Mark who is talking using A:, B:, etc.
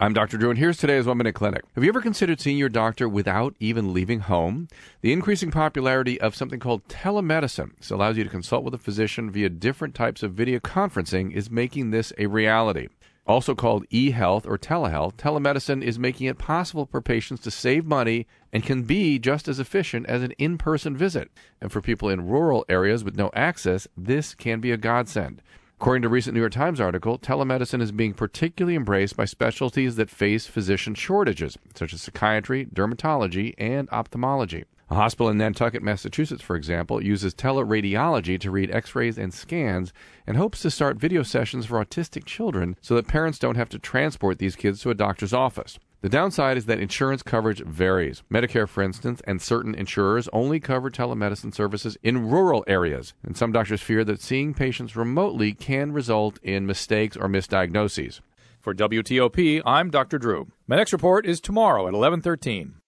A: I'm Dr. Drew, and here's today's 1 Minute Clinic. Have you ever considered seeing your doctor without even leaving home? The increasing popularity of something called telemedicine, this allows you to consult with a physician via different types of video conferencing, is making this a reality. Also called e-health or telehealth, telemedicine is making it possible for patients to save money and can be just as efficient as an in-person visit. And for people in rural areas with no access, this can be a godsend. According to a recent New York Times article, telemedicine is being particularly embraced by specialties that face physician shortages, such as psychiatry, dermatology, and ophthalmology. A hospital in Nantucket, Massachusetts, for example, uses teleradiology to read x-rays and scans and hopes to start video sessions for autistic children so that parents don't have to transport these kids to a doctor's office. The downside is that insurance coverage varies. Medicare, for instance, and certain insurers only cover telemedicine services in rural areas, and some doctors fear that seeing patients remotely can result in mistakes or misdiagnoses.
B: For WTOP, I'm Dr. Drew. My next report is tomorrow at 11:13.